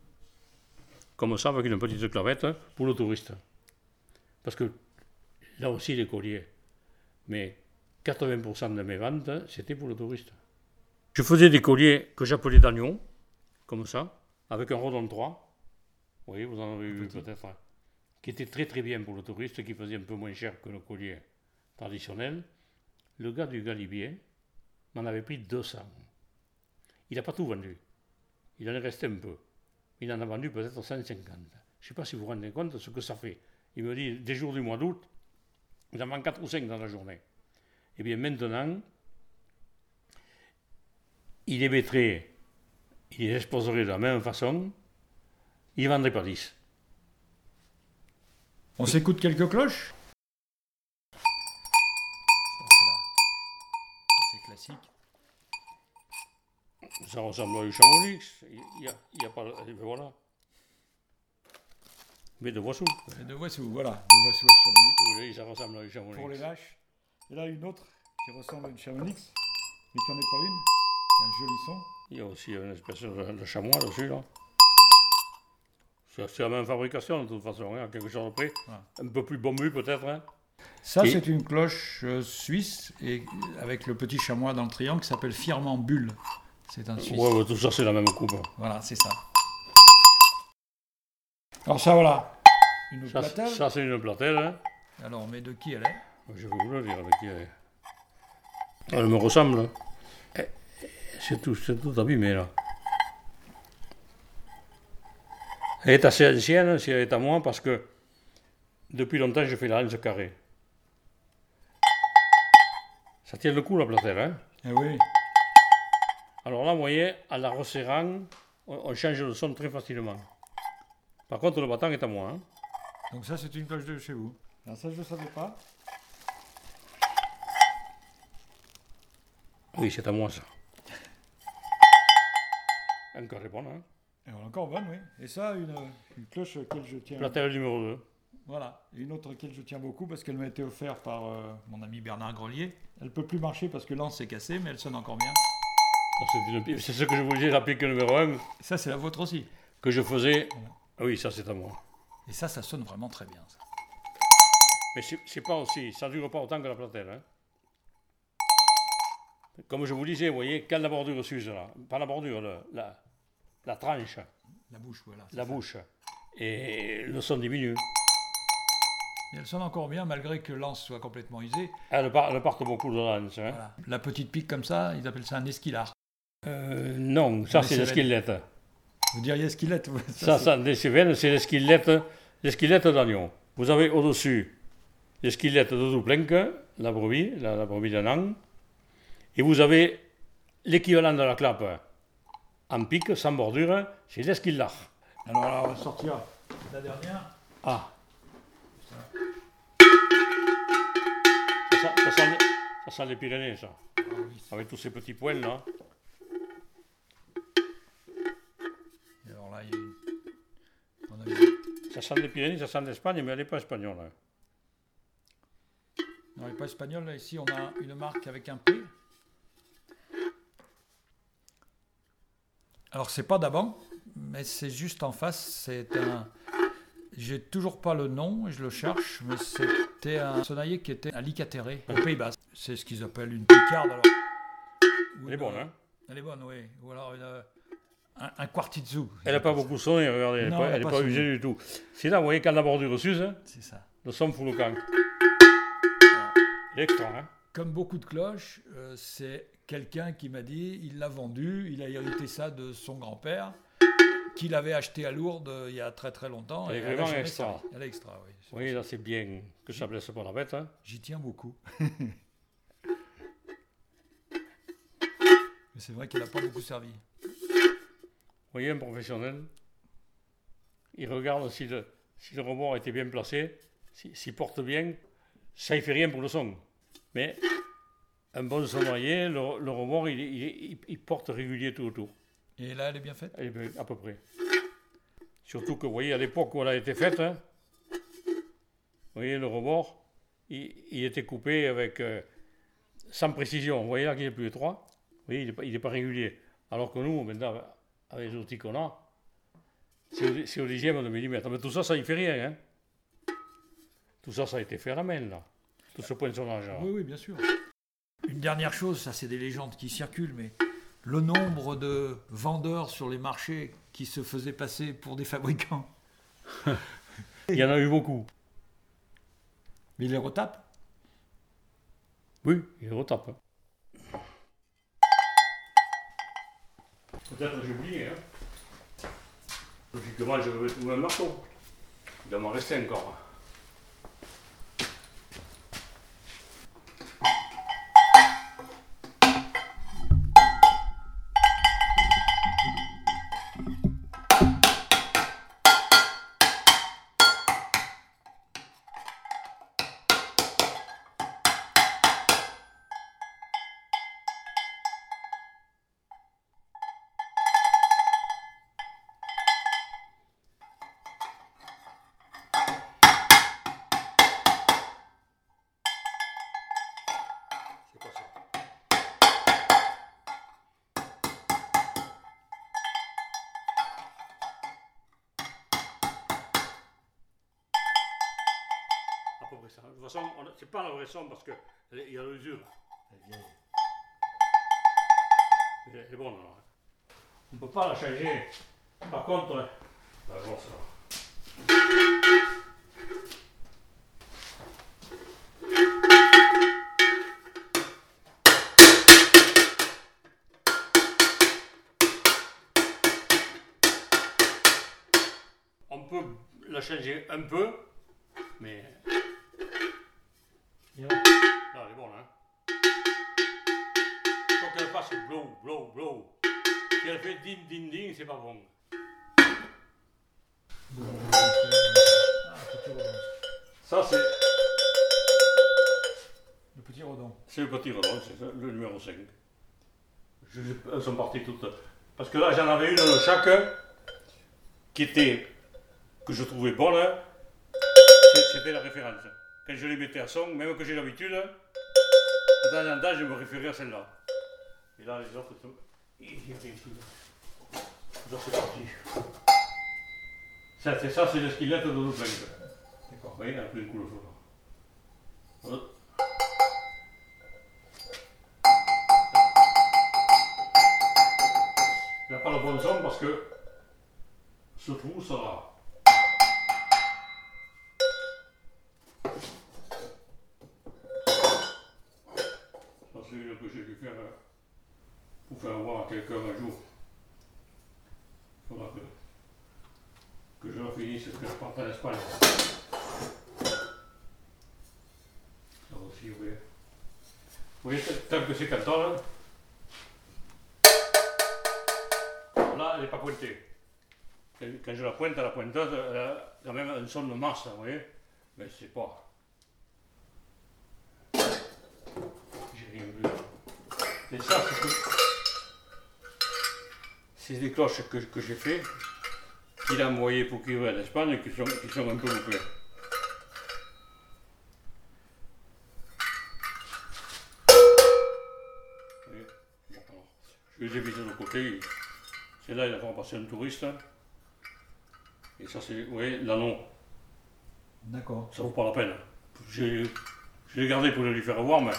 comme ça, avec une petite clavette, pour le touriste. Parce que là aussi, les colliers. Mais 80% de mes ventes, c'était pour le touriste. Je faisais des colliers que j'appelais d'agneau, comme ça, avec un redon 3. Oui, vous en avez vu peut-être. Qui était très très bien pour le touriste, qui faisait un peu moins cher que le collier traditionnel. Le gars du Galibier m'en avait pris 200. Il n'a pas tout vendu. Il en est resté un peu. Il en a vendu peut-être 150. Je ne sais pas si vous vous rendez compte de ce que ça fait. Il me dit, des jours du mois d'août, il en vend 4 ou 5 dans la journée. Eh bien maintenant, il les mettrait, il les exposerait de la même façon, il ne vendrait pas 10. On s'écoute quelques cloches. Ça, c'est classique. Ça ressemble à du Chamonix. Il y a pas, voilà. Mais de Voissou. Et de Voissou, voilà. De Voissou à Chamonix. Oui, ça ressemble à du Chamonix. Pour les vaches. Et là, une autre qui ressemble à une Chamonix, mais qui n'en est pas une. Qui a un joli son. Il y a aussi une espèce de chamois dessus, là. C'est la même fabrication, de toute façon, hein, à quelque chose de près. Voilà. Un peu plus bombu, peut-être. Hein. Ça, c'est une cloche suisse, et avec le petit chamois dans le triangle, qui s'appelle Firmant Bulle. C'est un suisse. Ouais, tout ça, c'est la même coupe. Voilà, c'est ça. Alors ça, voilà. Une platelle. Ça, c'est une platelle. Hein. Alors, mais de qui elle est? Je vais vous le dire de qui elle est. Elle me ressemble. C'est tout abîmé, là. Elle est assez ancienne, si elle est à moi, parce que depuis longtemps, je fais la hanche carrée. Ça tient le coup, la platelle, hein. Eh oui. Alors là, vous voyez, en la resserrant, on change le son très facilement. Par contre, le battant est à moi. Hein. Donc ça, c'est une cloche de chez vous. Alors ça, je ne savais pas. Oui, c'est à moi, ça. Encore est bonne, hein. Et on est encore bonne, oui. Et ça, une cloche auquel je tiens... Platelle numéro 2. Voilà. Et une autre auquel je tiens beaucoup, parce qu'elle m'a été offerte par mon ami Bernard Grelier. Elle ne peut plus marcher parce que l'anse s'est cassée, mais elle sonne encore bien. C'est ce que je vous disais, la pique numéro 1. Et ça, c'est la vôtre aussi. Que je faisais. Ah oui, ça, c'est à moi. Et ça sonne vraiment très bien, ça. Mais c'est pas aussi, ça ne dure pas autant que la platelle. Hein. Comme je vous disais, vous voyez, quand la bordure s'use, là, pas la bordure, la tranche. La bouche, voilà. La bouche. Et le son diminue. Et elle sonne encore bien, malgré que l'anse soit complètement usée. Elle part beaucoup de l'anse. Hein. Voilà. La petite pique comme ça, ils appellent ça un esquilard. Non, ça, c'est l'esquillette. Vous diriez esquillette. Ça, des Cévennes, c'est l'esquillette d'agneau. Vous avez au-dessus l'esquillette de Douplenque, la brebis d'un an, et vous avez l'équivalent de la clappe en pique, sans bordure, c'est l'esquillard. Alors là, on va sortir la dernière. Ah. Ça sent les Pyrénées, ça. Ah oui. Avec tous ces petits points là. Et alors là, il y a une... Ça sent les Pyrénées, ça sent l'Espagne, mais elle n'est pas espagnole. Hein. Non, elle n'est pas espagnole. Là, ici, on a une marque avec un P. Alors, c'est pas d'Aban, mais c'est juste en face. C'est un... J'ai toujours pas le nom, je le cherche, mais c'était un sonailler qui était à Licatéré, au Pays Basque. C'est ce qu'ils appellent une picarde. Alors. Elle est bonne, hein. Elle est bonne, oui. Ou alors un quartizzu. Elle n'a pas beaucoup sonné, regardez, elle n'est pas usée du tout. C'est là, vous voyez, quand la bordure s'use, c'est ça. Le son fout le camp. Il est extra, hein. Comme beaucoup de cloches, c'est quelqu'un qui m'a dit, il l'a vendu, il a hérité ça de son grand-père, qu'il avait acheté à Lourdes il y a très très longtemps. Elle est vraiment extra. Elle est extra, oui. Oui, là c'est bien que ça blesse pas la bête. Hein. J'y tiens beaucoup. Mais c'est vrai qu'elle n'a pas beaucoup servi. Vous voyez, un professionnel, il regarde si le rebord a été bien placé, s'il porte bien, ça ne fait rien pour le son. Mais un bon sonorier, le rebord, il porte régulier tout autour. Et là, elle est bien faite? Elle est bien, à peu près. Surtout que, vous voyez, à l'époque où elle a été faite, hein, vous voyez, le rebord, il était coupé avec, sans précision. Vous voyez là qu'il est plus étroit. Vous voyez, il n'est pas régulier. Alors que nous, maintenant, avec les outils qu'on a, c'est au dixième de millimètre. Mais tout ça, ça ne fait rien. Hein. Tout ça, ça a été fait à la main, là. Tout ce poinçonnage. Oui, oui, bien sûr. Une dernière chose, ça c'est des légendes qui circulent, mais le nombre de vendeurs sur les marchés qui se faisaient passer pour des fabricants. Il y en a eu beaucoup. Mais ils les retapent? Oui, ils les retapent. Peut-être que j'ai oublié. Hein. Logiquement, je vais trouver un marteau. Il doit m'en rester encore. C'est quoi ça? À peu près ça. De toute façon, c'est pas la vraie somme parce qu'il y a l'usure. Elle est bonne alors. On ne peut pas la changer. Par contre, la grosse là. On peut la changer un peu, mais. Non, elle est bonne, hein. Faut qu'elle fasse blow, blow, blow. Si elle fait ding, ding, ding, c'est pas bon. Ça, c'est. Le petit redon. C'est le petit redon, c'est le numéro 5. Elles sont parties toutes. Parce que là, j'en avais une de chaque qui était. Que je trouvais bonne. C'était la référence. Quand je les mettais à son, même que j'ai l'habitude, de temps en temps, je me référais à celle-là. Et là, les autres sont. Il y a rien ici. Là, c'est parti. Ça, c'est le squelette de l'autre planète. D'accord. Vous voyez, elle a pris une couleur. Voilà. Il n'a pas le bon son parce que ce trou sera. Ça, c'est une que j'ai dû faire pour faire voir à quelqu'un un jour. Il faudra que je le finisse et que je parte en Espagne. Ça aussi, oui. Vous voyez, tel que c'est canton, là, elle n'est pas pointée. Quand je la pointe à la pointeuse, elle a quand même un son de masse, vous voyez. Mais c'est pas. J'ai rien vu. Et ça, c'est des cloches que j'ai fait, qu'il a envoyées pour qu'il en Espagne, qui sont un peu loupées. Je les ai mis de l'autre côté. C'est là, il a fait passer un touriste. Et ça, c'est, vous voyez, l'anneau. D'accord. Ça vaut pas la peine. Je l'ai gardé pour le lui faire voir, mais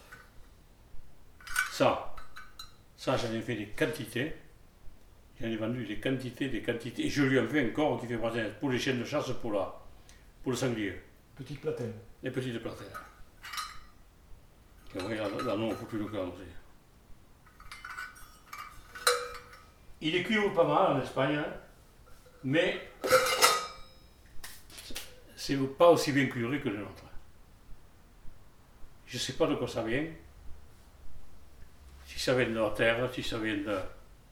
ça j'en ai fait des quantités. J'en ai vendu des quantités. Et je lui en fais encore qui fait passer pour les chiens de chasse, pour le sanglier. Petite platelle. Les petites platelles. Et vous voyez, l'anneau, il ne faut plus le cœur aussi. Il est cuivre pas mal en Espagne, hein, mais c'est pas aussi bien cuivré que le nôtre. Je ne sais pas de quoi ça vient. Si ça vient de la terre, si ça vient de.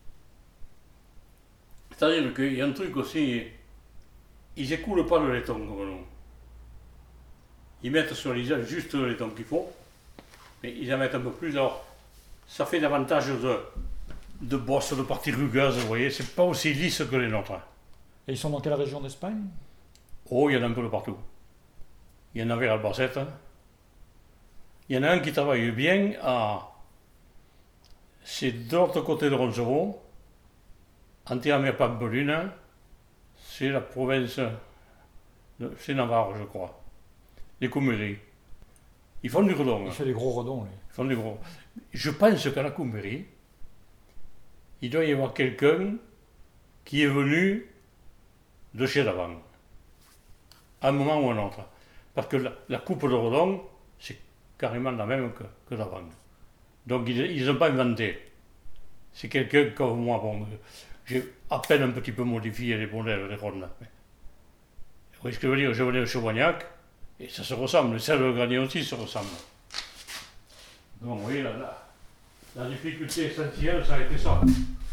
C'est-à-dire qu'il y a un truc aussi, ils n'écoulent pas le laiton comme nous. Ils mettent sur les ailes juste le laiton qu'il faut, mais ils en mettent un peu plus. Alors, ça fait davantage de bosses, de parties rugueuses, vous voyez, c'est pas aussi lisse que les nôtres. Et ils sont dans quelle région d'Espagne? Oh, il y en a un peu de partout. Il y en a vers Albacete. Il y en a un qui travaille bien à. C'est de l'autre côté de Roncevaux, entièrement Pampelune. C'est la province. C'est Navarre, je crois. Les Coumeries. Ils font du redon. Il fait des gros redons, lui. Ils font du gros. Je pense qu'à la Coumerie, il doit y avoir quelqu'un qui est venu de chez l'avant, à un moment ou à un autre. Parce que la coupe de redon, c'est carrément la même que l'avant. Donc ils n'ont pas inventé. c'est quelqu'un comme moi. Bon, j'ai à peine un petit peu modifié les modèles des rondes. Vous voyez ce que je veux dire? Je venais au Chevognac, et ça se ressemble. Le sel de granier aussi se ressemble. Donc, vous voyez, la difficulté essentielle, ça a été ça.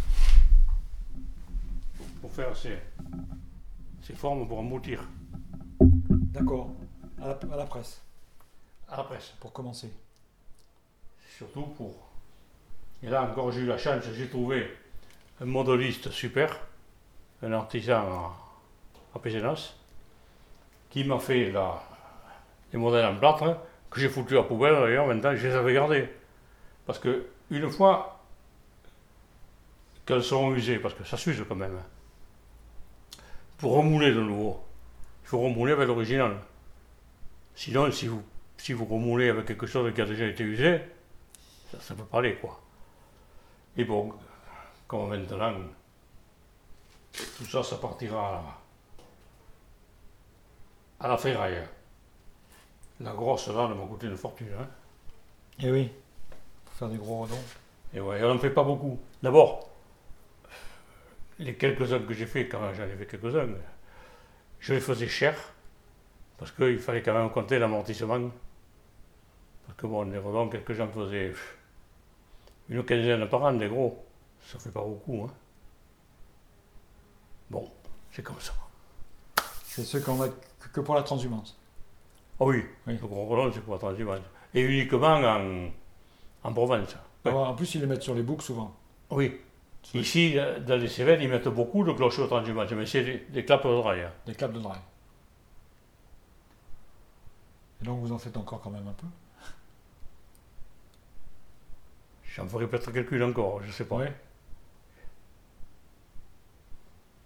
Pour faire ces formes pour emboutir. D'accord. À la presse, À la presse. pour commencer. Surtout pour. Et là encore, j'ai eu la chance, j'ai trouvé un modeliste super, un artisan à Pézenas, qui m'a fait les modèles en plâtre, que j'ai foutu à la poubelle d'ailleurs, maintenant je les avais gardés. Parce que une fois qu'elles seront usées, parce que ça s'use quand même, pour remouler de nouveau, il faut remouler avec l'original. Sinon, si vous remoulez avec quelque chose qui a déjà été usé, ça peut pas aller, quoi. Et bon, comme maintenant, tout ça, ça partira à la ferraille. La grosse, là, elle m'a coûté une fortune. Hein. Et oui, pour faire des gros redons. Et ouais, on n'en fait pas beaucoup. D'abord, les quelques-uns que j'ai fait, quand j'en ai fait quelques-uns, je les faisais cher, parce qu'il fallait quand même compter l'amortissement. Parce que bon, les redons, quelques gens faisaient une quinzaine par an, des gros. Ça fait pas beaucoup, hein. Bon, c'est comme ça. C'est ceux qu'on a que pour la transhumance. Ah oui, Oui. le gros redon, c'est pour la transhumance. Et uniquement en Provence. Ouais. En plus, ils les mettent sur les boucs souvent. Oui. Ici, dans les Cévennes, ils mettent beaucoup de cloches au transhumance, mais c'est des clapes de draille. Hein. Des clapes de draille. Et donc vous en faites encore quand même un peu. J'en ferai peut-être quelques-unes encore, je sais pas. Ouais.